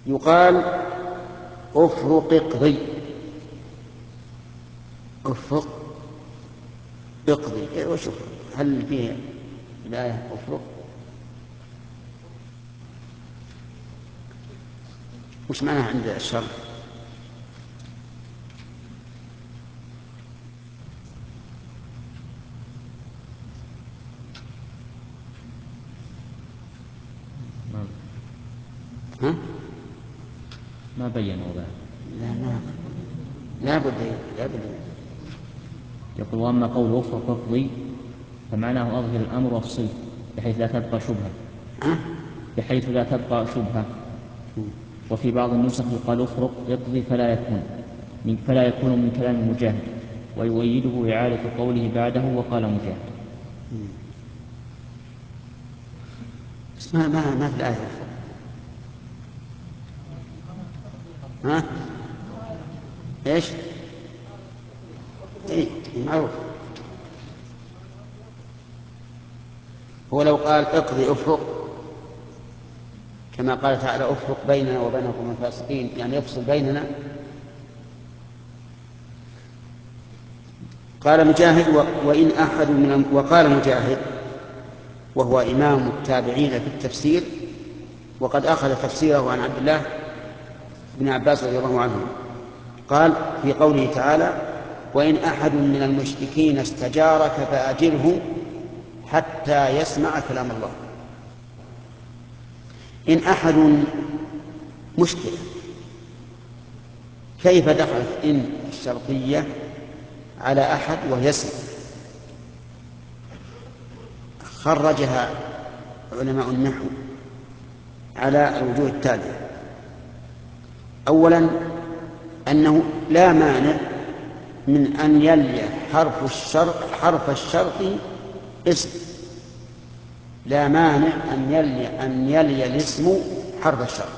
يقال افرق اقضي، افرق اقضي، وش هل فيه الآية افرق؟ وش معناها عند الشر؟ ها؟ ما بينوا ذلك. لا بد. يقول واما قول افرق اقضي فمعناه اظهر الامر وافصله بحيث لا تبقى شبهه، بحيث لا تبقى شبهه. وفي بعض النسخ يقال افرق اقضي فلا يكون من كلام مجاهد، ويؤيده إعادة قوله بعده وقال مجاهد. بس ما في الآية افرق. ها؟ ايش؟ ايه معروف. هو لو قال اقضي افرق كما قال تعالى افرق بيننا وبينكم الفاسقين، يعني يفصل بيننا. قال مجاهد وإن أحد وقال مجاهد وهو إمام التابعين في التفسير، وقد أخذ تفسيره عن عبد الله بن عباس رضي الله عنه، قال في قوله تعالى وإن أحد من المشركين استجارك فأجره حتى يسمع كلام الله. إن أحد مشكلة، كيف دخلت إن الشرطية على أحد وهي اسم؟ خرجها علماء النحو على الوجوه التالية: أولا أنه لا مانع من أن يلي حرف الشرط اسم، لا مانع أن يلي الاسم حرف الشرط.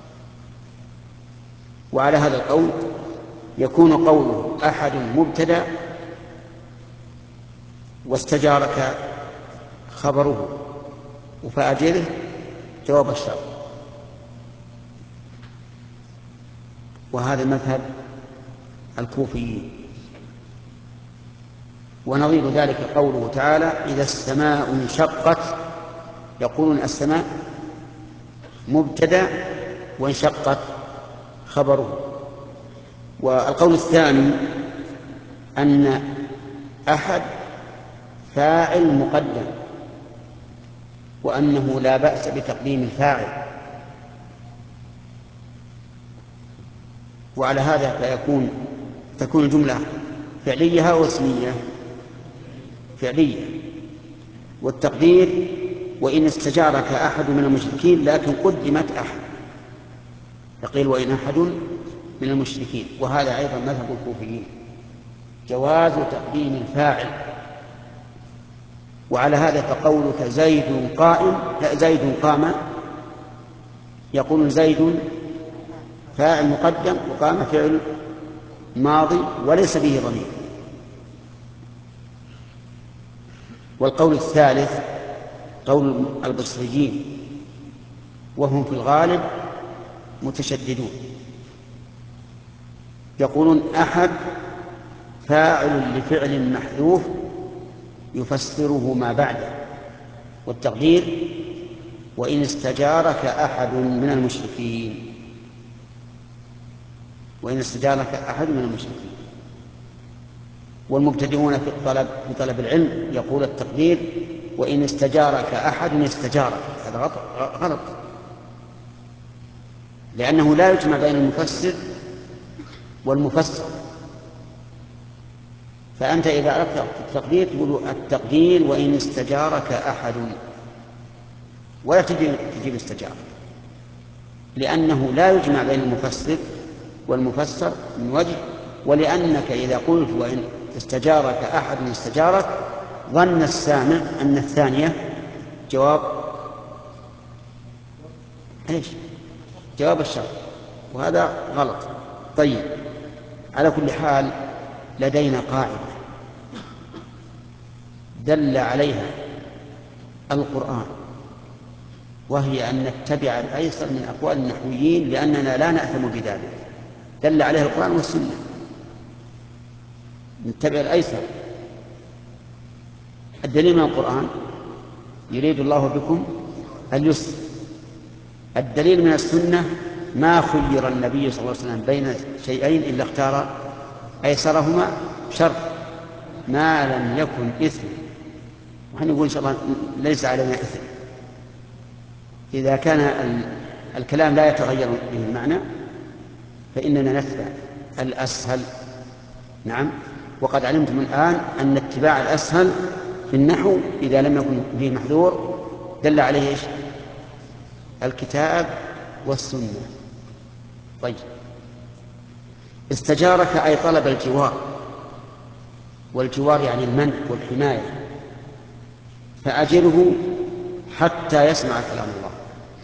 وعلى هذا القول يكون قوله أحد مبتدأ واستجارك خبره فأجره جواب الشرط، وهذا مذهب الكوفيين. ونظير ذلك قوله تعالى إذا السماء انشقت، يقولون السماء مبتدأ وانشقت خبره. والقول الثاني أن أحد فاعل مقدم، وأنه لا بأس بتقديم الفاعل، وعلى هذا تكون الجملة فعلية أو اسمية؟ فعلية. والتقدير وإن استجارك أحد من المشركين، لكن قدمت أحد، فقيل وإن أحد من المشركين. وهذا أيضا مذهب الكوفيين، جواز تقديم الفاعل. وعلى هذا فقولك زيد قام، يقول زيد فاعل مقدم وقام فعل ماضي وليس به ضمير. والقول الثالث قول البصريين، وهم في الغالب متشددون، يقولون أحد فاعل لفعل محذوف يفسره ما بعده، والتقدير وإن استجارك أحد من المشركين، وإن استجارك أحد من المشركين. والمبتدئون في طلب العلم يقول التقدير وإن استجارك أحد استجارك، هذا غلط، لأنه لا يجمع بين المفسر والمفسر. فأنت إذا أردت التقدير تقول التقدير وإن استجارك أحد، ولا تجيب استجارة، لأنه لا يجمع بين المفسر والمفسر من وجه، ولأنك إذا قلت وإن استجارك أحد استجارك ظن السامع أن الثانية جواب الشرط، وهذا غلط. طيب، على كل حال لدينا قاعدة دل عليها القرآن وهي أن نتبع الأيسر من أقوال النحويين لأننا لا نأثم بذلك، دل عليه القرآن والسنة. نتبع الأيسر. الدليل من القرآن يريد الله بكم اليسر. الدليل من السنة ما خير النبي صلى الله عليه وسلم بين شيئين إلا اختار أيسرهما شر ما لم يكن إثم. ونحن نقول إن شاء الله ليس علينا إثم إذا كان الكلام لا يتغير به المعنى، فإننا نتبع الأسهل. نعم. وقد علمتم الآن أن اتباع الأسهل في النحو إذا لم يكن فيه محذور دل عليه إيش؟ الكتاب والسنة. طيب، استجارك أي طلب الجوار، والجوار يعني المنع والحماية، فأجره حتى يسمع كلام الله.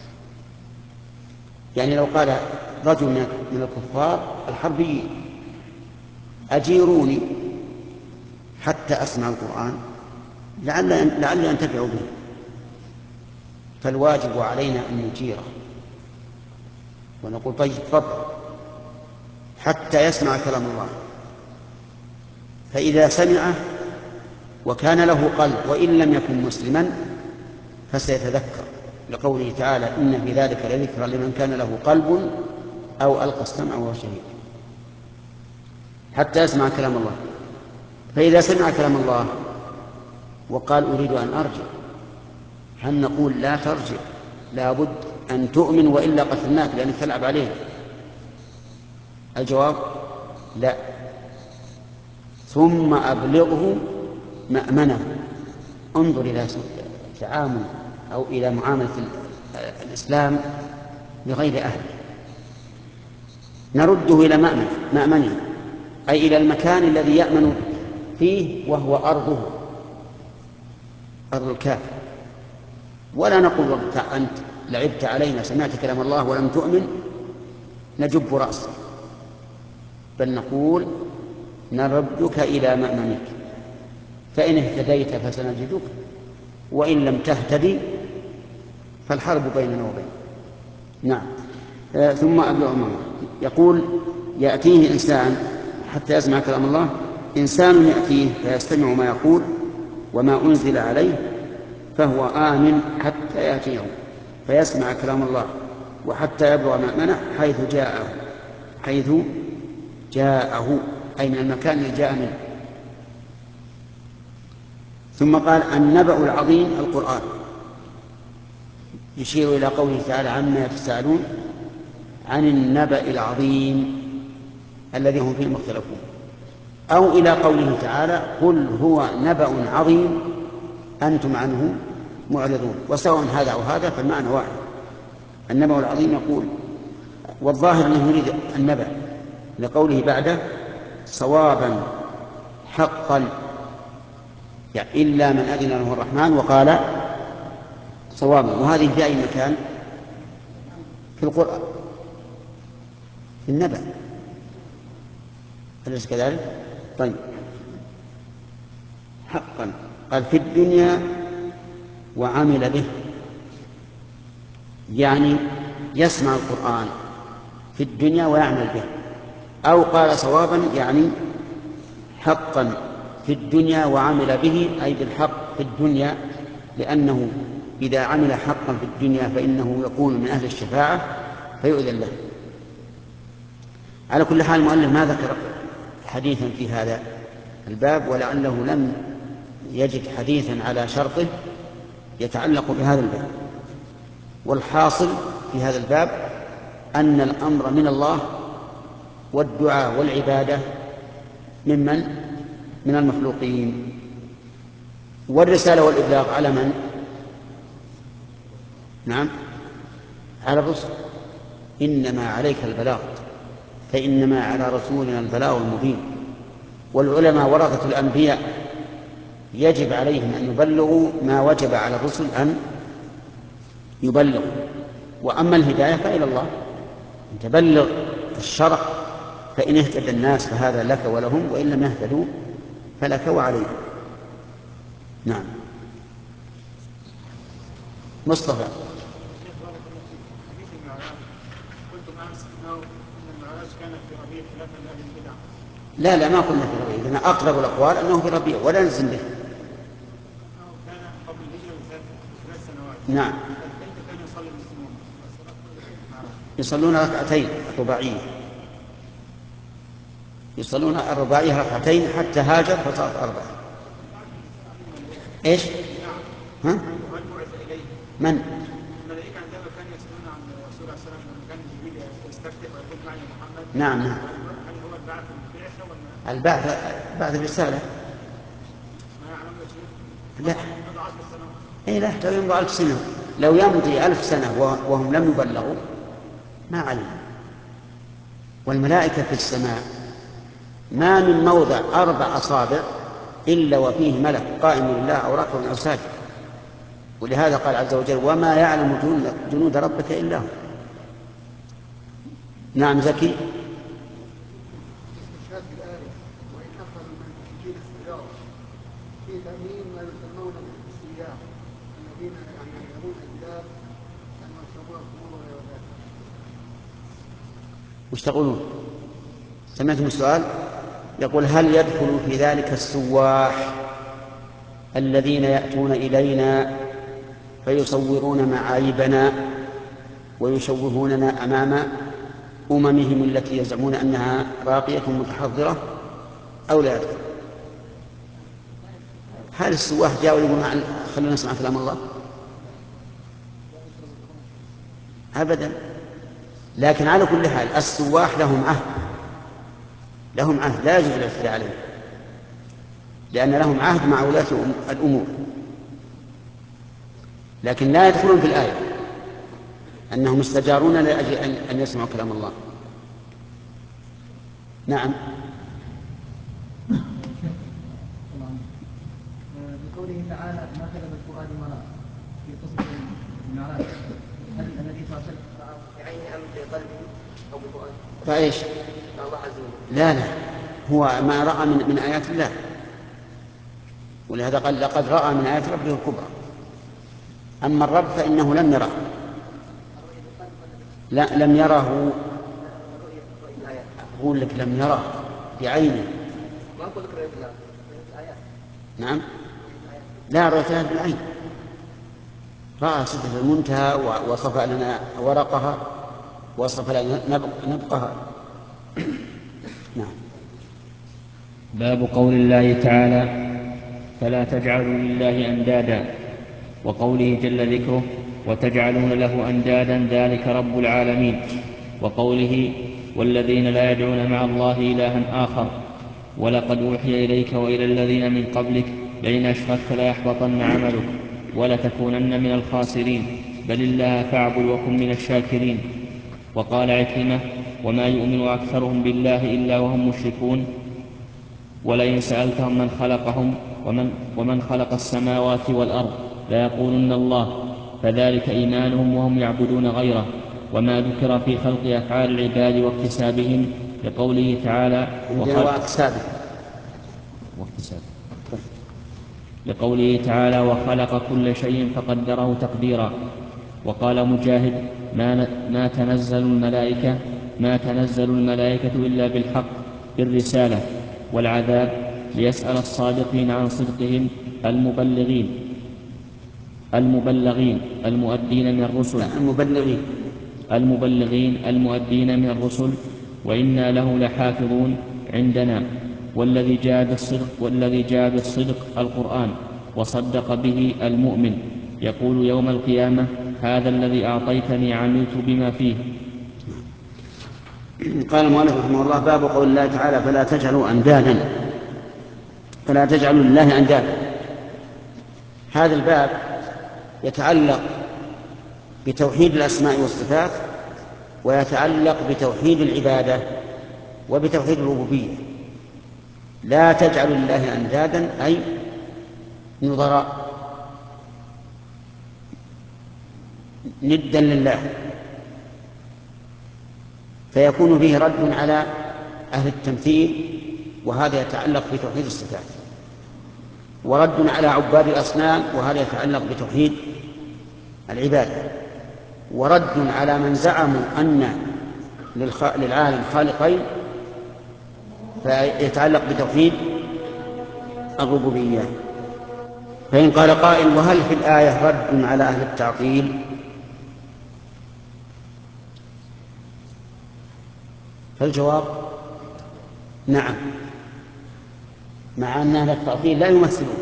يعني لو قال رجل من الكفار الحربيين أجيروني حتى أسمع القرآن لعلي أنتفع به، فالواجب علينا أن نجيره ونقول طيب تفضل حتى يسمع كلام الله. فإذا سمعه وكان له قلب وإن لم يكن مسلما فسيتذكر، لقوله تعالى إن في ذلك لذكرى لمن كان له قلب أو ألقى السمع وهو شهيد. حتى يسمع كلام الله. فإذا سمع كلام الله وقال أريد أن أرجع، هل نقول لا ترجع، لا بد أن تؤمن وإلا قتلناك لأنك تلعب عليه؟ الجواب لا. ثم أبلغه مأمنه. انظر إلى تعامل أو إلى معاملة الإسلام بغير أهل. نرده إلى مأمنه أي إلى المكان الذي يأمن فيه وهو أرضه، أرض الكافر. ولا نقول أنت لعبت علينا سمعت كلام الله ولم تؤمن نجب رأسك، بل نقول نردك إلى مأمنك، فإن اهتديت فسنجدك وإن لم تهتدي فالحرب بيننا وبينك. نعم. ثم أبلغ الله. يقول يأتيه إنسان حتى يسمع كلام الله، إنسان يأتيه فيستمع ما يقول وما أنزل عليه فهو آمن حتى يأتيه فيسمع كلام الله وحتى يبلغ مأمنه حيث جاءه أي من المكان اللي جاء منه. ثم قال النبأ العظيم القرآن، يشير إلى قوله تعالى عما يتساءلون عن النبأ العظيم الذي هم فيه مختلفون، أو إلى قوله تعالى قل هو نبأ عظيم أنتم عنه معرضون. وسواء هذا أو هذا فالمعنى واحد. النبأ العظيم يقول، والظاهر أنه يريد النبأ لقوله بعده صوابا حقا، يعني إلا من أذن له الرحمن وقال صوابا. وهذه في أي مكان في القرآن؟ في النبأ، أليس كذلك؟ طيب، حقا قال في الدنيا وعمل به، يعني يسمع القرآن في الدنيا ويعمل به. أو قال صوابا يعني حقا في الدنيا وعمل به، أي بالحق في الدنيا، لأنه إذا عمل حقا في الدنيا فإنه يكون من أهل الشفاعة فيؤذن له. على كل حال المؤلف ما ذكر حديثا في هذا الباب، ولعله لم يجد حديثا على شرطه يتعلق بهذا الباب. والحاصل في هذا الباب أن الأمر من الله والدعاء والعبادة من المخلوقين. والرسالة والإبلاغ على من؟ نعم، على الرسل. إنما عليك البلاغ، فإنما على رسولنا البلاغ المبين. والعلماء ورثة الأنبياء يجب عليهم أن يبلغوا ما وجب على الرسل أن يبلغوا. وأما الهداية فإلى الله، أن تبلغ الشرع، فإن اهتدى الناس فهذا لك ولهم، وإن لم يهتدوا فلك وعليهم. نعم. مصطفى. لا ما قلنا في ربيع، لأن أقرب الأقوال أنه في ربيع ولا نلزم به. نعم يصلون ركعتين رباعية، يصلون الرباعية ركعتين حتى هاجر فصارت 4. ايش؟ ها؟ من؟ الملائكة عندما كانوا يسألون عن الرسول صلى الله عليه وسلم لما كان جبريل يستفتح ويقول معي محمد. نعم. هل هو البعث بالبعثة ولا؟ البعث بعد الرسالة. ما يعلم لا. اي لا، لو يمضي 1000 سنة، لو يمضي 1000 سنة وهم لم يبلغوا ما علم. والملائكة في السماء ما من موضع 4 أصابع إلا وفيه ملك قائم لله أو راكع أو ساجد. ولهذا قال عز وجل: وما يعلم جنود ربك إلا هو. نعم زكي. وش تقولون؟ سمعتم السؤال؟ يقول: هل يدخل في ذلك السواح الذين يأتون إلينا فيصورون معايبنا ويشوهوننا أمام أممهم التي يزعمون أنها راقية متحضرة، أو لا يدخل؟ هل السواح جاءوا يقولون خلونا نسمع كلام الله؟ أبدا. لكن على كل حال السواح لهم عهد لا يجوز الاعتداء عليه، لأن لهم عهد مع ولاة الأمور، لكن لا يدخلون في الآية أنهم استجارون لأجل أن يسمعوا كلام الله. نعم. بقوله تعالى: ما كذب الفؤاد ما رأى، في قصة المعراج، هل النبي صلى الله عليه وسلم رأى بعينه أم بقلبه أو بفؤاده؟ فإيش؟ الله عز وجل. لا هو ما رأى من آيات الله، ولهذا قال: لقد رأى من آيات ربه الكبرى. أما الرب فإنه لم يره. لا لم يره، أقول لك لم يره بعينه. ما أقول لك رؤية الله، آيات. نعم. لا رؤية بالعين، رأى سدرة المنتهى ووصف لنا ورقها ووصف لنا نبقها. نعم. باب قول الله تعالى: فلا تجعلوا لله أندادا، وقوله جل ذكره: وتجعلون له أندادا ذلك رب العالمين، وقوله: والذين لا يدعون مع الله إلها آخر، ولقد أوحي إليك وإلى الذين من قبلك لئن أشركت ليحبطن عملك ولتكونن من الخاسرين، بل الله فاعبد وكن من الشاكرين. وقال عكرمة: وما يؤمن أكثرهم بالله إلا وهم مشركون، ولئن سألتهم من خلقهم ومن خلق السماوات والأرض ليقولن الله، فذلك إيمانهم وهم يعبدون غيره. وما ذكر في خلق أفعال العباد واكتسابهم لقوله تعالى: وخلق كل شيء فقدره تقديرا. وقال مجاهد: ما تنزل الملائكة إلا بالحق بالرسالة والعذاب ليسأل الصادقين عن صدقهم المؤدين من الرسل، وإنا له لحافظون عندنا. والذي جاء بالصدق القرآن وصدق به المؤمن، يقول يوم القيامة: هذا الذي أعطيتني عملت بما فيه. قال المؤلف رحمه الله: باب قول الله تعالى: فلا تجعلوا لله أندادا. هذا الباب يتعلق بتوحيد الأسماء والصفات، ويتعلق بتوحيد العبادة وبتوحيد الربوبية. لا تجعلوا لله أندادا أي نظراء، ندا لله، فيكون فيه رد على أهل التمثيل، وهذا يتعلق بتوحيد الصفات، ورد على عباد الأصنام، وهذا يتعلق بتوحيد العبادة، ورد على من زعموا أن للعالم خالقين فيتعلق بتوحيد الربوبية. فإن قال قائل: وهل في الآية رد على أهل التعطيل؟ فالجواب: نعم، مع أن أهل التعطيل لا يمثلون،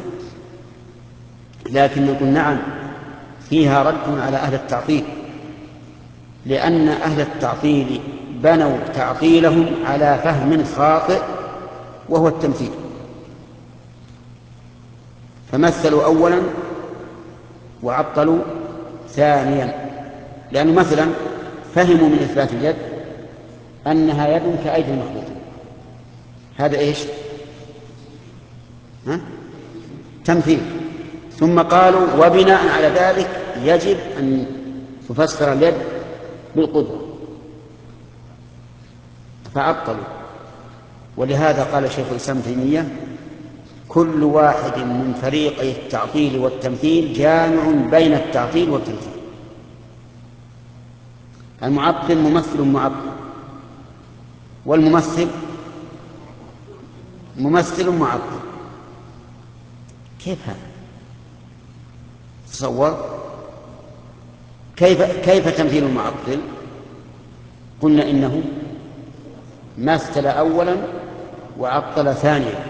لكن نقول نعم، فيها رد على أهل التعطيل، لأن أهل التعطيل بنوا تعطيلهم على فهم خاطئ وهو التمثيل، فمثلوا أولا وعطلوا ثانيا. لأنه مثلا فهموا من إثبات اليد أنها يد كأيدي المخلوقين، هذا إيش؟ تمثيل. ثم قالوا: وبناء على ذلك يجب أن تفسر اليد بالقدرة، فعطلوا. ولهذا قال شيخ الإسلام ابن تيمية: كل واحد من فريقي التعطيل والتمثيل جامع بين التعطيل والتمثيل. المعطل ممثل معطل، والممثل ممثل معطل. كيف هذا؟ تصور كيف تمثيل المعطل؟ قلنا إنه مثل أولا وعطل ثانيا.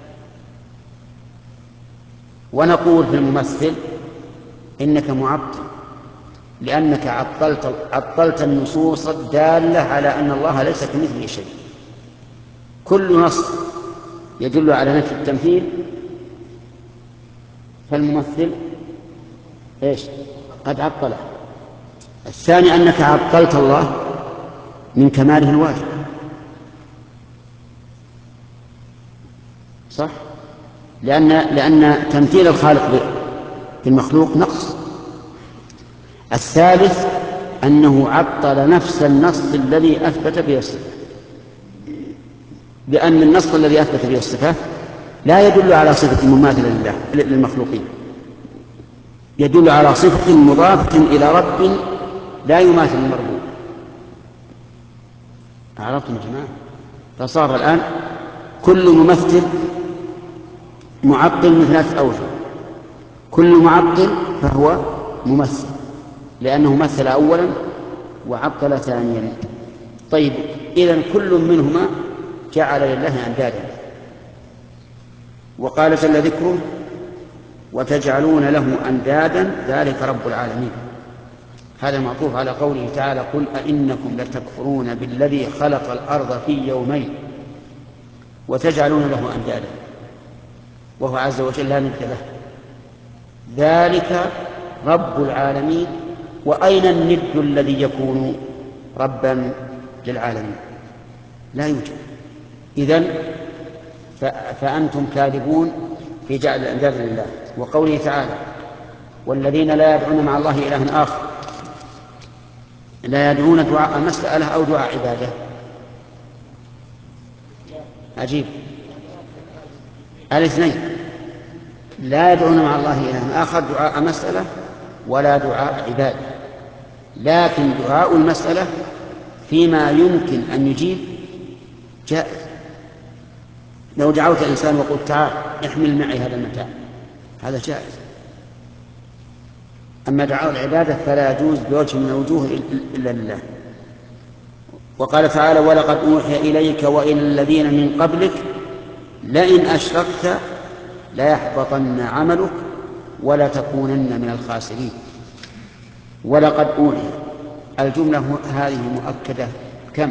ونقول في الممثل: إنك معطل لأنك عطلت النصوص الدالة على أن الله ليس كمثله شيء. كل نص يدل على نفي التمثيل فالممثل إيش؟ قد عطله. الثاني أنك عطلت الله من كماله الواجب، صح؟ لأن تمثيل الخالق بالمخلوق نقص. الثالث أنه عطل نفس النص الذي أثبت به الصفة، لأن النص الذي أثبت به الصفة لا يدل على صفة مماثلة للمخلوقين، يدل على صفة مضافة إلى رب لا يماثل المربوب. عرفتم يا جماعة؟ فصار الآن كل ممثل معطل من 3 أوجه. كل معطل فهو ممثل لأنه مثل أولا وعطل ثانيا. طيب، إذن كل منهما جعل لله أندادا. وقال جل ذكره: وتجعلون له أندادا ذلك رب العالمين. هذا معطوف على قوله تعالى: قل أئنكم لتكفرون بالذي خلق الأرض في يومين وتجعلون له أندادا، وهو عز وجل لا ند له. ذلك رب العالمين. وأين الند الذي يكون ربا للعالمين؟ لا يوجد. إذن فأنتم كاذبون في جعل الأنداد لله. وقوله تعالى: والذين لا يدعون مع الله إلها آخر، لا يدعون دعاء مسألة أو دعاء عبادة. عجيب، الاثنين لا يدعون مع الله إلها آخر دعاء مسألة ولا دعاء عبادة. لكن دعاء المسألة فيما يمكن أن يجيب جائز. لو دعوت إنسان وقلت: تعال احمل معي هذا المتاع، هذا جائز. أما دعاء العبادة فلا يجوز بوجه من الوجوه إلا لله. وقال تعالى: ولقد أوحي إليك وإلى الذين من قبلك لئن أشركت ليحبطن عملك ولتكونن من الخاسرين. ولقد أوحي، الجملة هذه مؤكدة كم؟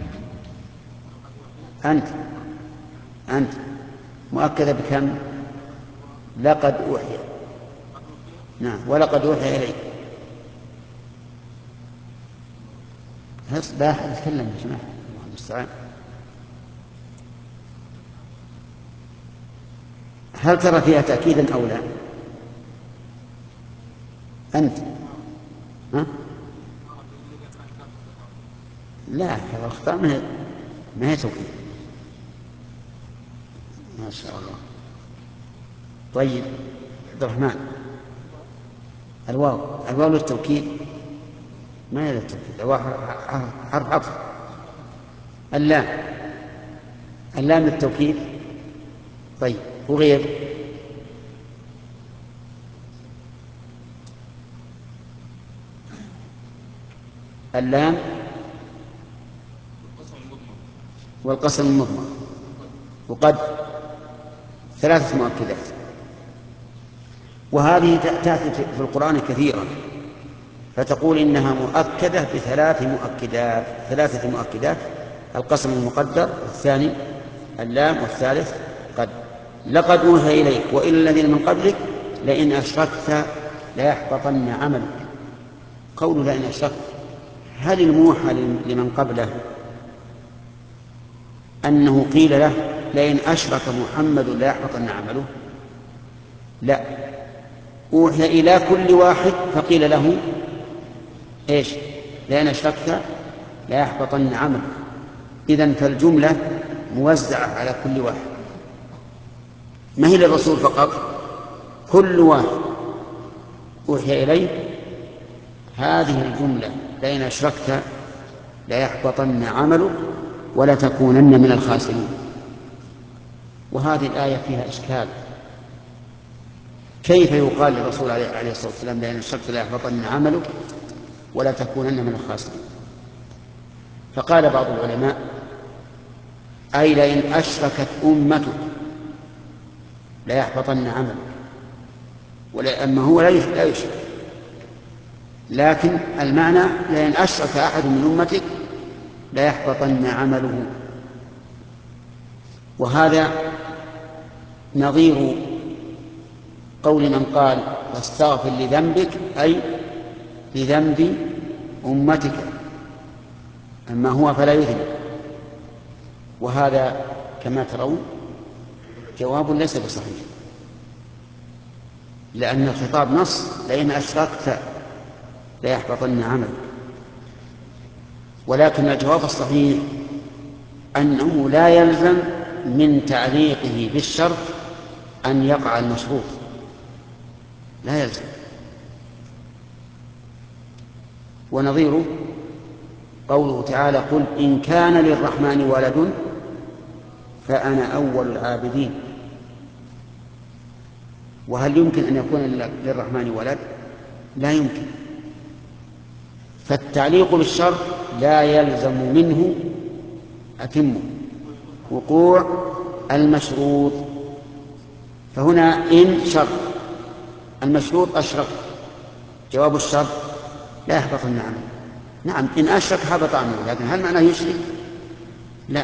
أنت مؤكدة بكم؟ لقد أوحي. نعم، ولقد أوحي إليك. لا أحد يتكلم يا جماعة، الله المستعان. هل ترى فيها تأكيدا أو لا؟ أنت لا، هذا الأخطاء ما هي توكيد. ما شاء الله. طيب عبد الرحمن، الواو للتوكيد؟ ما هي للتوكيد؟ الواو حرف عطف. اللام للتوكيد. طيب وغير؟ اللام والقسم المضمر وقد 3 مؤكدات، وهذه تأتي في القرآن كثيرا، فتقول إنها مؤكدة ب3 مؤكدات: القسم المقدر، والثاني اللام، والثالث قد. لقد أوحي إليك وإلى الذين من قبلك لئن أشركت ليحبطن عملك. قول لئن أشركت، هل الموحى لمن قبله أنه قيل له لئن أشرك محمد ليحبطن عمله؟ لا، أوحي إلى كل واحد فقيل له إيش؟ لئن أشركت ليحبطن عمله. إذن فالجملة موزعة على كل واحد، ما هي للرسول فقط، كل واحد أوحي إليه هذه الجملة: لئن أشركت ليحبطن عملك ولتكونن من الخاسرين. وهذه الآية فيها إشكال، كيف يقال للرسول عليه الصلاة والسلام لئن أشركت ليحبطن عملك ولتكونن من الخاسرين؟ فقال بعض العلماء: أي لئن أشركت أمتك ليحبطن عملك، أما هو لا يشرك، لكن المعنى لئن أشرك أحد من أمتك ليحبطن عمله. وهذا نظير قول من قال: واستغفر لذنبك، أي لذنب أمتك، أما هو فلا يذنب. وهذا كما ترون جواب ليس بصحيح، لأن الخطاب نص: لئن أشركت ليحبطن عملك. ولكن الجواب الصحيح أنه لا يلزم من تعليقه بالشرط أن يقع المشروط، لا يلزم. ونظيره قوله تعالى: قل إن كان للرحمن ولد فأنا أول العابدين. وهل يمكن أن يكون للرحمن ولد؟ لا يمكن. فالتعليق بالشرط لا يلزم منه أتمه وقوع المشروط. فهنا إن شرط، المشروط أشرك، جواب الشرط لا يحبطن عمله. نعم، إن أشرك حبط عمله، لكن هل معناه يشرك؟ لا.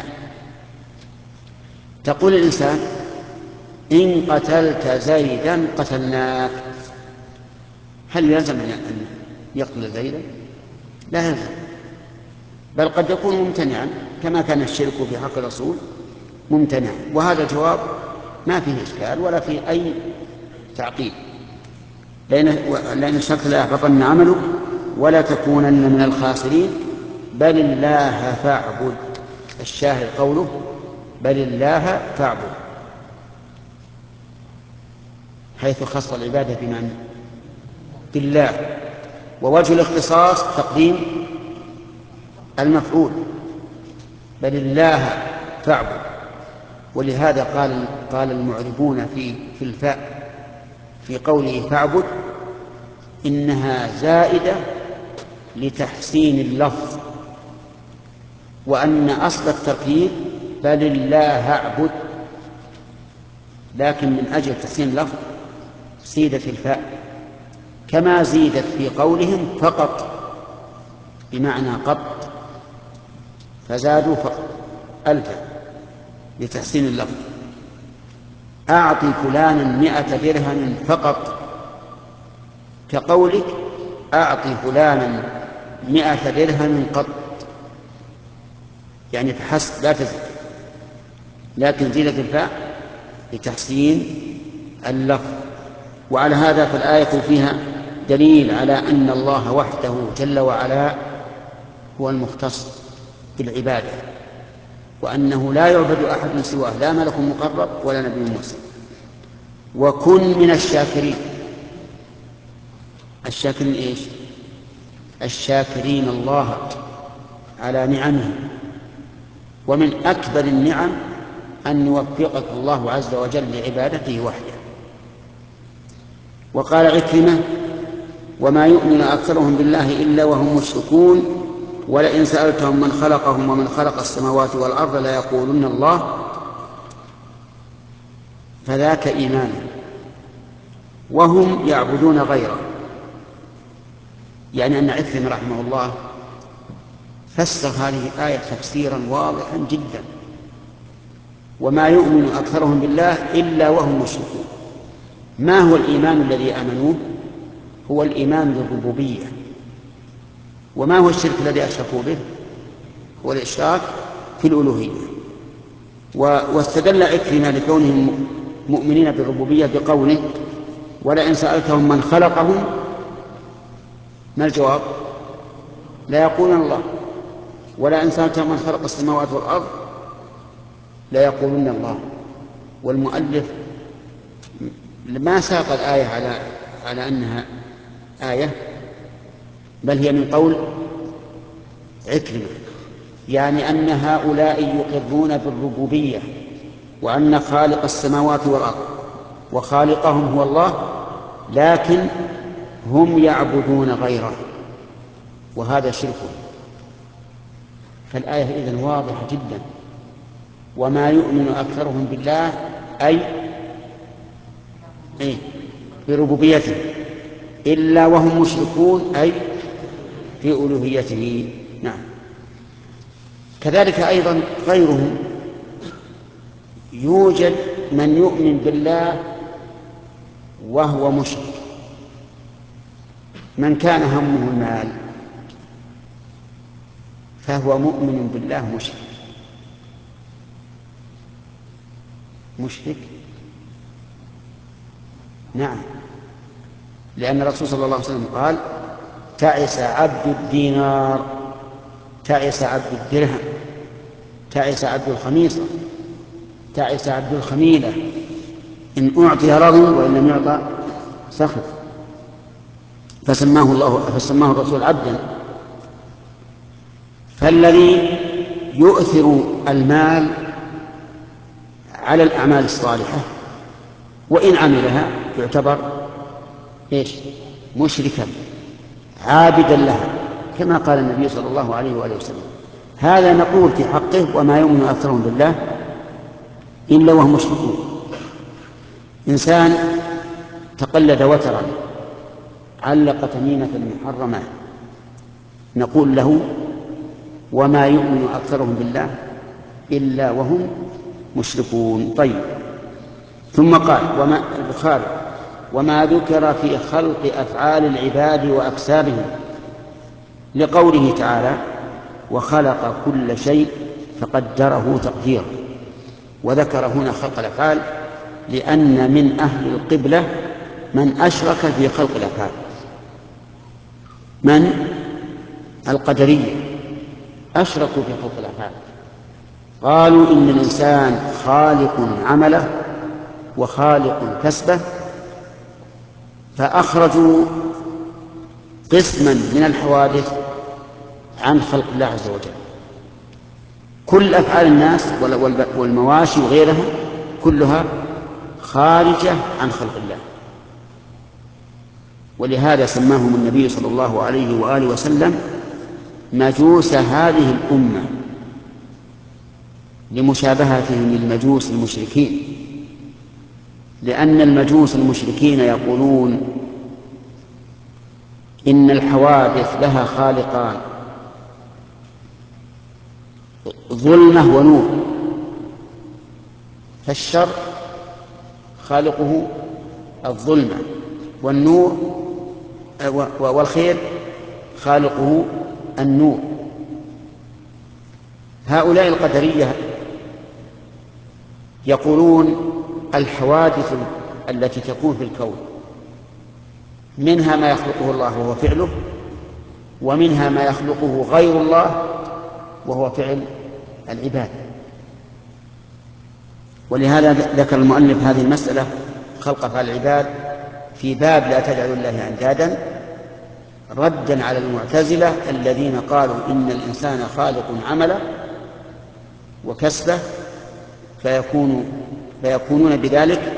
تقول الإنسان: إن قتلت زيدا قتلناك، هل يلزم أن يقتل زيدا؟ لا يلزم، بل قد يكون ممتنعا، كما كان الشرك في حق الرسول ممتنع. وهذا الجواب ما فيه إشكال ولا فيه أي تعقيد، لأن الشرك لا يحبطن عملك ولا تكونن من الخاسرين. بل الله فاعبد، الشاهد قوله: بل الله فاعبد، حيث خص العبادة بمن؟ بالله. ووجه الاختصاص تقديم المفعول: بل الله فاعبد. ولهذا قال المعربون في الفاء في قوله فاعبد إنها زائدة لتحسين اللفظ، وأن أصل التركيب بل الله اعبد، لكن من أجل تحسين اللفظ زيدت الفاء، كما زيدت في قولهم فقط بمعنى قط، فزادوا فقط ألفا لتحسين اللفظ. أعطي فلانا 100 درهم فقط، كقولك أعطي فلانا 100 درهم قط، يعني فحسب لا تزيد، لكن زيدت الفاء لتحسين اللفظ. وعلى هذا فالآية فيها دليل على أن الله وحده جل وعلا هو المختص بالعبادة، وأنه لا يعبد أحد سواه، لا ملك مقرب ولا نبي مرسل. وكن من الشاكرين. الشاكرين إيش؟ الشاكرين الله على نعمه ومن أكبر النعم أن يوفقك الله عز وجل لعبادته وحده. وقال عكرمة: وما يؤمن أكثرهم بالله إلا وهم مشركون ولئن سألتهم من خلقهم ومن خلق السماوات والأرض ليقولن الله فذاك إيمان وهم يعبدون غيره. يعني أن عكرمة رحمه الله فسر هذه الآية تفسيرا واضحا جدا: وما يؤمن أكثرهم بالله إلا وهم مشركون. ما هو الإيمان الذي آمنوه؟ هو الإيمان بالربوبية. وما هو الشرك الذي أشركوا به؟ هو الإشراك في الألوهية. واستدل عكرمة لكونهم مؤمنين بالربوبية بقوله: ولئن سألتهم من خلقهم، ما الجواب؟ لا يقولون الله. ولئن سألتهم من خلق السماوات والأرض لا يقولون الله. والمؤلف ما ساق الآية على أنها آية، بل هي من قول عكرمة، يعني أن هؤلاء يقرون بالربوبية وأن خالق السماوات والأرض وخالقهم هو الله، لكن هم يعبدون غيره، وهذا شرك. فالآية إذن واضحة جدا: وما يؤمن أكثرهم بالله أي بربوبيته إلا وهم مشركون أي في ألوهيته. نعم. كذلك أيضا غيرهم، يوجد من يؤمن بالله وهو مشرك. من كان همه المال فهو مؤمن بالله مشرك. نعم، لأن الرسول صلى الله عليه وسلم قال: تعس عبد الدينار، تعس عبد الدرهم، تعس عبد الخميصة، تعس عبد الخميلة، إن أعطي رضي وإن لم يعطى سخط. فسماه الرسول عبدا. فالذي يؤثر المال على الأعمال الصالحة وإن عملها يعتبر مشركا عابدا لها، كما قال النبي صلى الله عليه وآله وسلم. هذا نقول في حقه: وما يؤمن أكثرهم بالله إلا وهم مشركون. إنسان تقلد وترا، علق تميمة محرمة، نقول له: وما يؤمن أكثرهم بالله إلا وهم مشركون. طيب. ثم قال البخاري: وما ذكر في خلق أفعال العباد وأكسابهم، لقوله تعالى: وخلق كل شيء فقدره تقديرا. وذكر هنا خلق الأفعال لأن من أهل القبلة من أشرك في خلق الأفعال. من؟ القدرية أشركوا في خلق الأفعال، قالوا إن الإنسان خالق عمله وخالق كسبه، فأخرجوا قسما من الحوادث عن خلق الله عز وجل. كل أفعال الناس والمواشي وغيرها كلها خارجة عن خلق الله. ولهذا سماهم النبي صلى الله عليه وآله وسلم مجوس هذه الأمة، لمشابهتهم للمجوس المشركين، لأن المجوس المشركين يقولون إن الحوادث لها خالقان، ظلمة ونور، فالشر خالقه الظلمة، والنور والخير خالقه النور. هؤلاء القدرية يقولون الحوادث التي تكون في الكون منها ما يخلقه الله وهو فعله، ومنها ما يخلقه غير الله وهو فعل العباد. ولهذا ذكر المؤلف هذه المسألة خلق أفعال العباد في باب لا تجعلوا الله أندادا، ردا على المعتزلة الذين قالوا إن الإنسان خالق عمله وكسبه فيكونون بذلك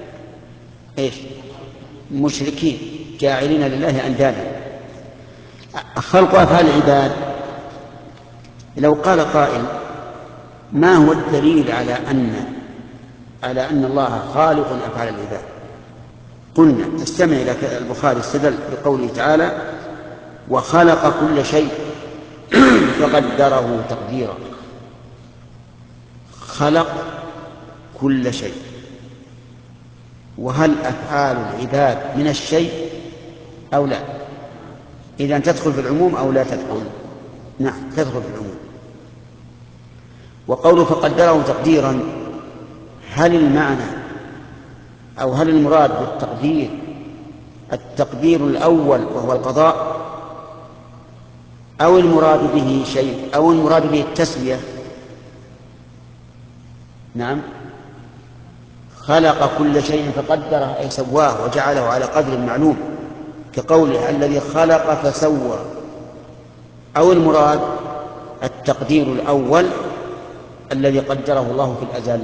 مشركين جاعلين لله أندادا. خلق أفعال العباد، لو قال قائل ما هو الدليل على أن الله خالق أفعال العباد؟ قلنا استمع إلى البخاري استدل بقوله تعالى وخلق كل شيء فقدره تقديرا. خلق كل شيء، وهل أفعال العباد من الشيء أو لا؟ إذن تدخل في العموم أو لا تدخل؟ نعم تدخل في العموم. وقوله فقدره تقديرا، هل المعنى أو هل المراد بالتقدير التقدير الأول وهو القضاء، أو المراد به شيء، أو المراد به التسوية؟ نعم، خلق كل شيء فقدره أي سواه وجعله على قدر معلوم، كقوله الذي خلق فسوى، أو المراد التقدير الأول الذي قدره الله في الأزل.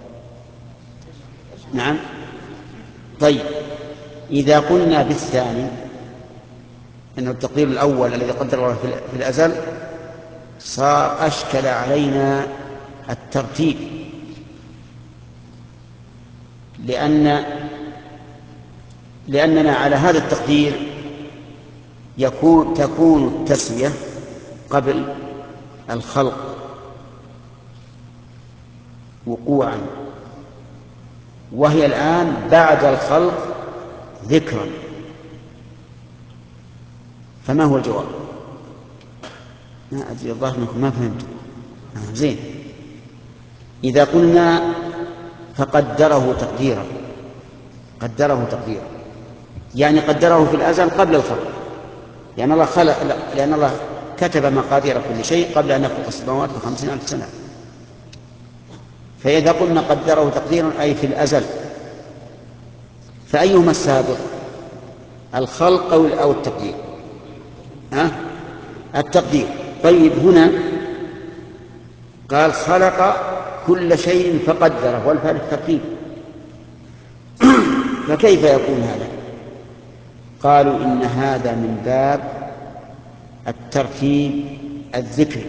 نعم. طيب إذا قلنا بالثاني أنه التقدير الأول الذي قدره الله في الأزل صار أشكل علينا الترتيب، لأننا على هذا التقدير تكون التسوية قبل الخلق وقوعا، وهي الآن بعد الخلق ذكرا. فما هو الجواب؟ ما أدري، الظاهر أنكم ما فهمتم. زين، إذا قلنا فقدره تقديرا، قدره تقديرا يعني قدره في الأزل قبل الخلق، لأن الله كتب مقادير كل شيء قبل أن يخلق السماوات ب50,000 سنة. فإذا قلنا قدره تقديرا أي في الأزل، فأيهما السابق، الخلق أو التقدير؟ التقدير. طيب هنا قال خلق كل شيء فقدره، والفعل الترتيب، فكيف يكون هذا؟ قالوا إن هذا من باب الترتيب الذكري،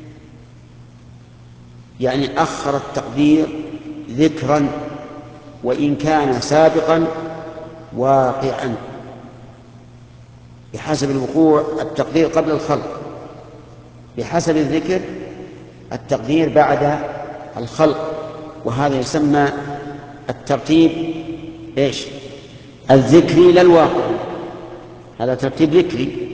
يعني أخر التقدير ذكرا وإن كان سابقا واقعا، بحسب الوقوع التقدير قبل الخلق، بحسب الذكر التقدير بعد الخلق، وهذا يسمى الترتيب الذكري لا الواقعي. هذا ترتيب ذكري،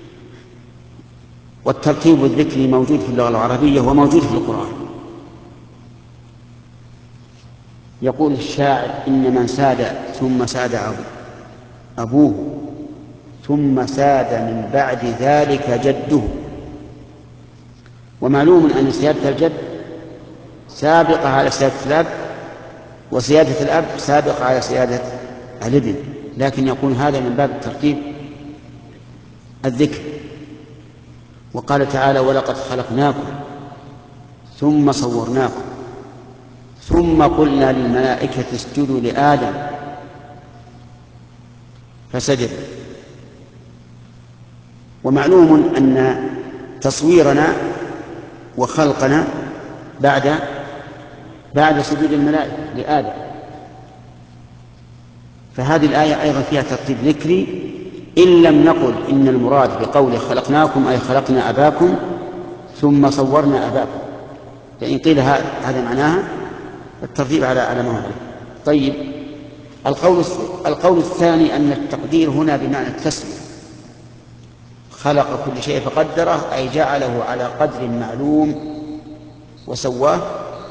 والترتيب الذكري موجود في اللغة العربية وموجود في القرآن. يقول الشاعر إن من ساد ثم ساد أبوه ثم ساد من بعد ذلك جده. ومعلوم أن سيادة الجد سابقة على سيادة الأب، وسيادة الأب سابقة على سيادة الابن، لكن يكون هذا من باب الترتيب الذكر. وقال تعالى ولقد خلقناكم ثم صورناكم ثم قلنا للملائكة اسجدوا لآدم فسجدوا. ومعلوم أن تصويرنا وخلقنا بعد سجود الملائكة لآدم، فهذه الآية أيضا فيها ترتيب ذكري، إن لم نقل إن المراد بقوله خلقناكم أي خلقنا أباكم ثم صورنا أباكم، فإن قيل هذا معناها الترتيب على ما هو. طيب القول الثاني أن التقدير هنا بمعنى التسوية، خلق كل شيء فقدره أي جعله على قدر معلوم وسواه،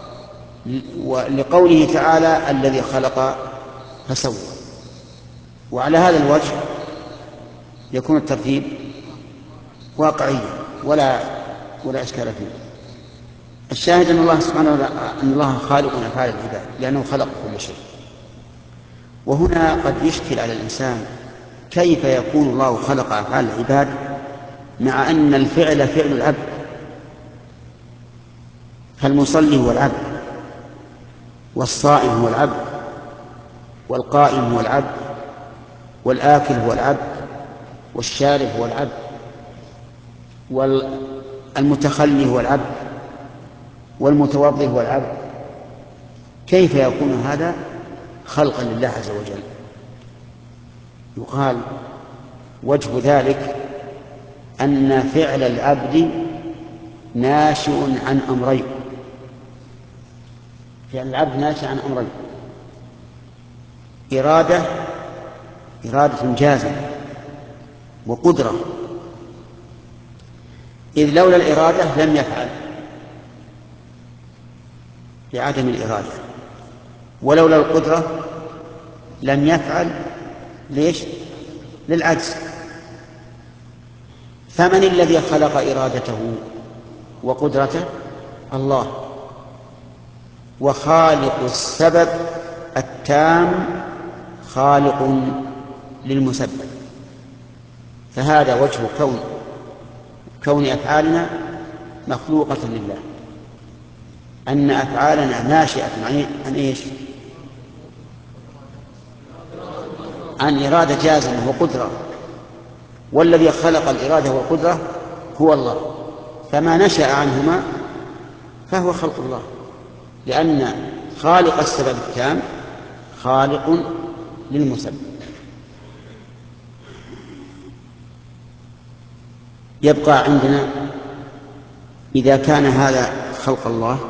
ولقوله تعالى الذي خلق فسوى. وعلى هذا الوجه يكون الترتيب واقعيا ولا إشكال فيه. الشاهد أن الله سبحانه وتعالى أن الله خالق أفعال العباد لأنه خلق كل شيء. وهنا قد يشكل على الإنسان كيف يكون الله خلق أفعال العباد مع أن الفعل فعل العبد، فالمصلي هو العبد، والصائم هو العبد، والقائم هو العبد، والآكل هو العبد، والشارب هو العبد، والمتخلي هو العبد، والمتوضئ هو العبد. كيف يكون هذا خلقا لله عز وجل؟ يقال وجه ذلك أن فعل العبد ناشئ عن أمرين. فعل العبد ناشئ عن أمرين: إرادة جازمة، وقدرة. إذ لولا الإرادة لم يفعل لعدم الإرادة، ولولا القدرة لم يفعل. ليش؟ للعجز. فمن الذي خلق إرادته وقدرته؟ الله. وخالق السبب التام خالق للمسبب. فهذا وجه كون أفعالنا مخلوقة لله، أن أفعالنا ناشئة عن إيش؟ عن إرادة جازمة وقدرة، والذي خلق الإرادة والقدرة هو الله. فما نشأ عنهما فهو خلق الله، لأن خالق السبب التام خالق للمسبب. يبقى عندنا إذا كان هذا خلق الله،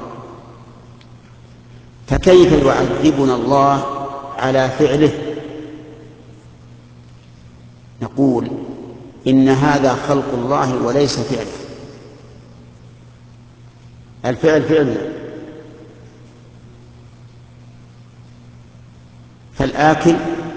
فكيف يعذبنا الله على فعله؟ نقول إن هذا خلق الله وليس فعله. الفعل فعلنا، فالآكل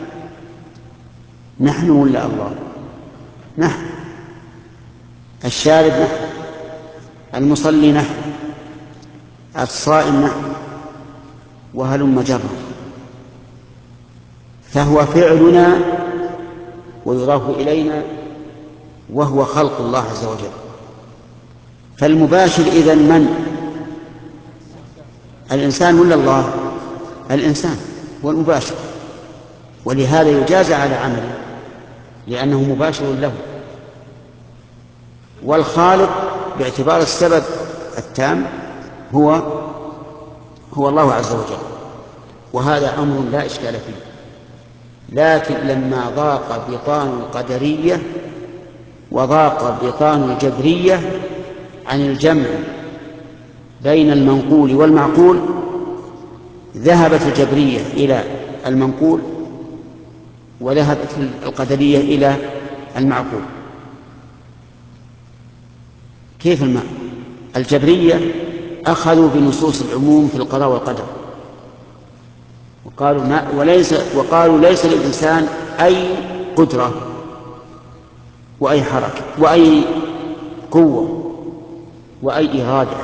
نحن ولا الله؟ نحن. الشارب نحن، المصلي نحن، الصائم نحن، وهلم جرا. فهو فعلنا ويضاف إلينا، وهو خلق الله عز وجل. فالمباشر إذن من؟ الإنسان ولا الله؟ الإنسان هو المباشر، ولهذا يجازى على عمله لأنه مباشر له. والخالق باعتبار السبب التام هو الله عز وجل. وهذا أمر لا إشكال فيه. لكن لما ضاق بطان القدرية وضاق بطان الجبرية عن الجمع بين المنقول والمعقول، ذهبت الجبرية إلى المنقول وذهبت القدرية إلى المعقول. كيف الجبرية أخذوا بنصوص العموم في القضاء والقدر، وقالوا ليس للإنسان أي قدرة وأي حركة وأي قوة وأي إرادة،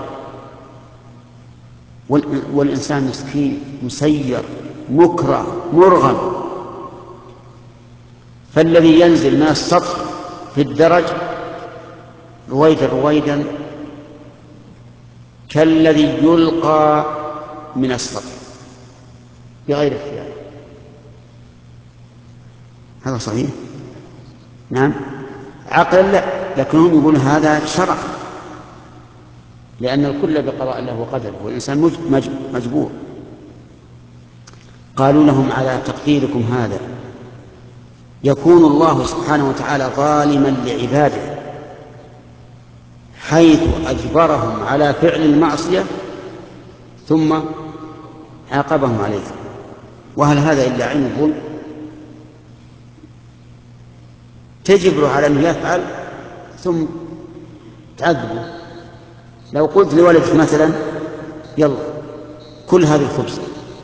والإنسان مسكين مسير مكره مرغم. فالذي ينزل من السطح في الدرج رويدا كالذي يلقى من السطح بغير اختيار. هذا صحيح؟ نعم. عقلا لا، لكنهم يقولون هذا شرع، لأن الكل بقضاء الله وقدره، والإنسان مجبور. قالوا لهم على تقديركم هذا يكون الله سبحانه وتعالى ظالما لعباده حيث أجبرهم على فعل المعصية ثم عاقبهم عليها. وهل هذا إلا عين الظلم؟ تجبره على أن يفعل ثم تعذبه. لو قلت لولدك مثلا يلا كل هذه الخبزة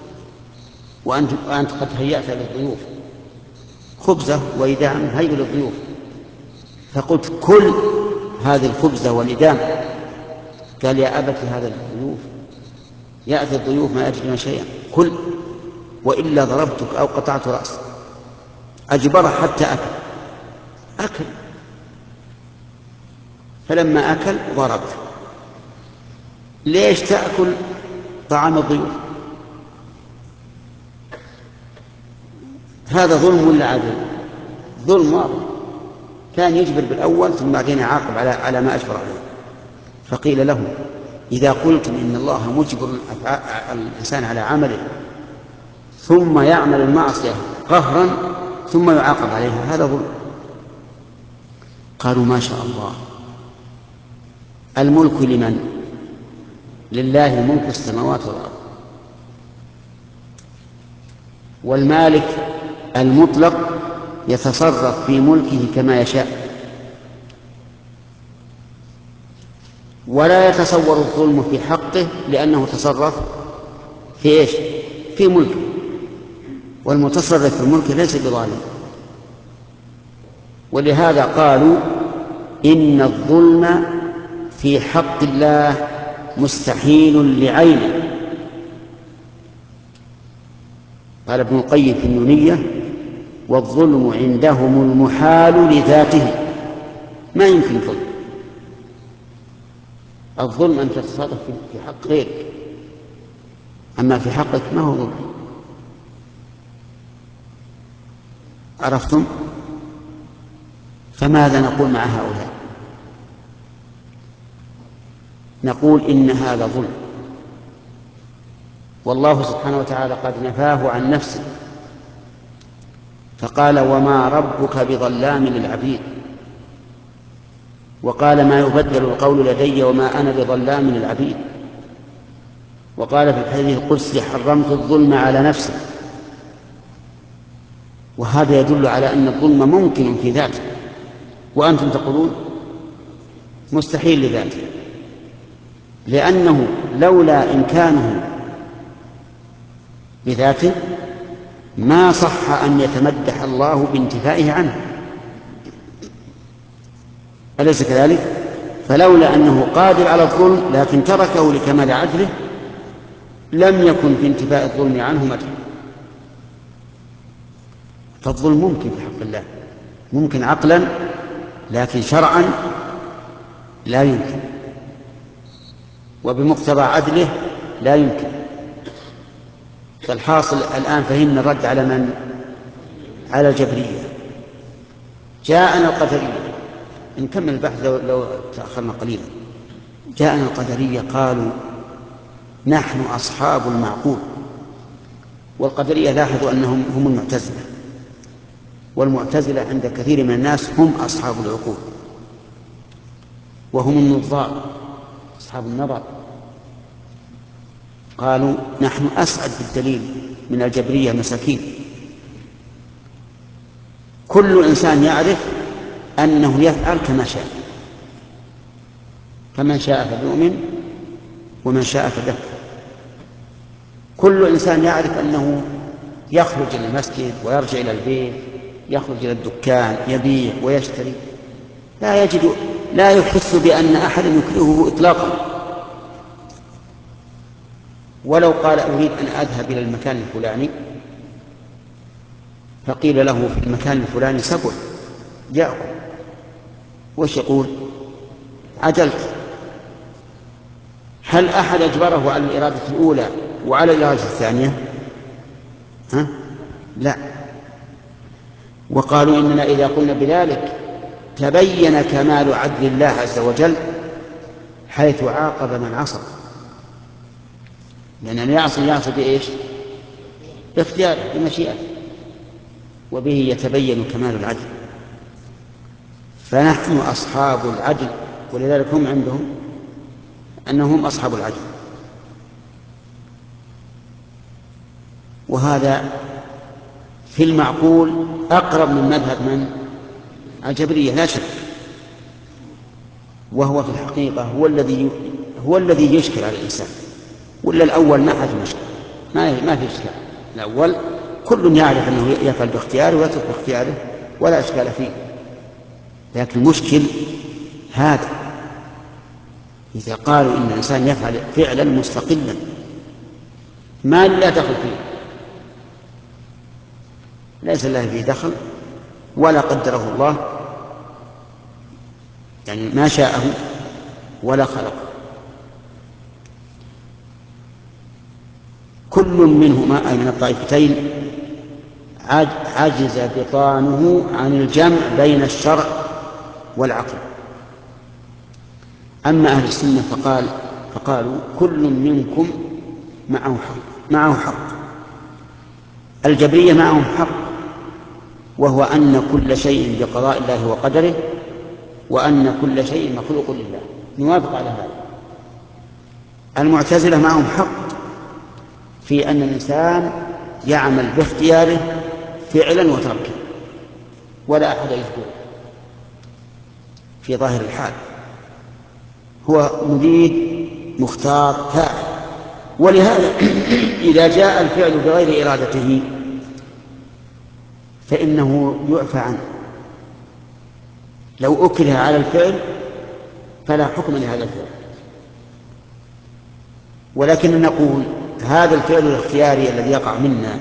وأنت قد هيأت للضيوف خبزة وإدام هيئ للضيوف، فقلت كل هذه الخبزة والإدام، قال يا أبت هذا الضيوف يأتي الضيوف ما يجدون شيئا، كل وإلا ضربتك أو قطعت رأسك. أجبره حتى أكل، فلما أكل ضربته. ليش تأكل طعام الضيوف؟ هذا ظلم ولا عدل؟ ظلم واضح. كان يجبر بالأول ثم بعدين يعاقب على ما أجبر عليه. فقيل له إذا قلتم إن الله مجبر الإنسان على عمله ثم يعمل المعصية قهرا ثم يعاقب عليها هذا ظلم. قالوا ما شاء الله. الملك لمن؟ لله ملك السماوات والأرض، والمالك المطلق يتصرف في ملكه كما يشاء، ولا يتصور الظلم في حقه لأنه تصرف في إيش؟ في ملكه، والمتصرف في الملك ليس بظالم. ولهذا قالوا إن الظلم في حق الله مستحيل لعينه. قال ابن القيم في النونية والظلم عندهم المحال لذاته، ما يمكن ظلم. الظلم أن تتصرف في حق غيرك، أما في حقك ما هو ظلم. عرفتم؟ فماذا نقول مع هؤلاء؟ نقول إن هذا ظلم، والله سبحانه وتعالى قد نفاه عن نفسه فقال وما ربك بظلام للعبيد، وقال ما يبدل القول لدي وما أنا بظلام للعبيد، وقال في الحديث القدسي حرمت الظلم على نفسي. وهذا يدل على أن الظلم ممكن في ذاته، وأنتم تقولون مستحيل لذاته، لأنه لولا إمكانه بذاته ما صح أن يتمدح الله بانتفائه عنه، أليس كذلك؟ فلولا أنه قادر على الظلم لكن تركه لكمال عدله لم يكن في انتفاء الظلم عنه مدح. فالظلم ممكن في حق الله، ممكن عقلا، لكن شرعا لا يمكن، وبمقتضى عدله لا يمكن. فالحاصل الآن فهمنا الرد على من؟ على الجبرية. جاءنا القدرية، نكمل البحث لو تأخرنا قليلا. جاءنا القدرية قالوا نحن أصحاب المعقول. والقدرية لاحظوا أنهم هم المعتزلة، والمعتزلة عند كثير من الناس هم أصحاب العقول، وهم النظار أصحاب النظر. قالوا نحن أسعد بالدليل من الجبرية مساكين. كل إنسان يعرف أنه يفعل كما شاء، فمن شاء فليؤمن ومن شاء فليكفر. كل إنسان يعرف أنه يخرج إلى المسجد ويرجع إلى البيت، يخرج إلى الدكان يبيع ويشتري، لا يحس بأن أحد يكرهه إطلاقا. ولو قال أريد أن أذهب إلى المكان الفلاني فقيل له في المكان الفلاني سبع يأكل، وش يقول؟ عجلت. هل أحد أجبره على الإرادة الأولى وعلى الإرادة الثانية؟ لا. وقالوا إننا إذا قلنا بذلك تبين كمال عدل الله عز وجل حيث عاقب من عصى، لأن يعصي بإيش؟ باختياره بمشيئته، وبه يتبين كمال العدل. فنحن أصحاب العدل، ولذلك هم عندهم أنهم أصحاب العدل. وهذا في المعقول أقرب من مذهب من؟ الجبرية لا شك، وهو في الحقيقة هو الذي يشكل على الإنسان. ولا الأول ما حد مشكل، ما في إشكال. الأول كل يعرف أنه يفعل باختياره ويترك باختياره ولا إشكال فيه. لكن المشكل هذا إذا قالوا إن الإنسان يفعل فعلا مستقلا ما لا دخل فيه، ليس له فيه دخل ولا قدره الله، يعني ما شاءه ولا خلقه. كل منهما أي من الطائفتين عجز بطانه عن الجمع بين الشرع والعقل. أما أهل السنة فقالوا كل منكم معه حق. الجبرية معهم حق، وهو أن كل شيء بقضاء الله وقدره، وأن كل شيء مخلوق لله، نوافق على هذا. المعتزلة معهم حق في أن الإنسان يعمل باختياره فعلا وتركا، ولا أحد يجبره في ظاهر الحال، هو مريد مختار فاعل. ولهذا إذا جاء الفعل بغير إرادته فإنه يعفى عنه. لو أكره على الفعل فلا حكم لهذا الفعل، ولكن نقول هذا الفعل الاختياري الذي يقع منا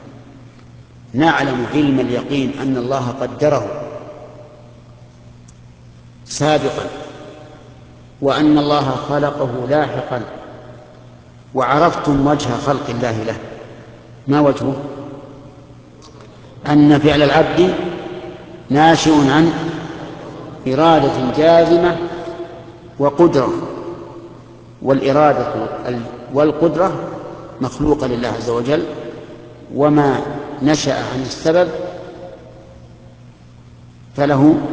نعلم علم اليقين أن الله قدره سابقا، وأن الله خلقه لاحقا، وعرفتم وجه خلق الله له. ما وجهه؟ أن فعل العبد ناشئ عن إرادة جازمة وقدرة، والإرادة والقدرة مخلوقة لله عز وجل، وما نشأ عن السبب فله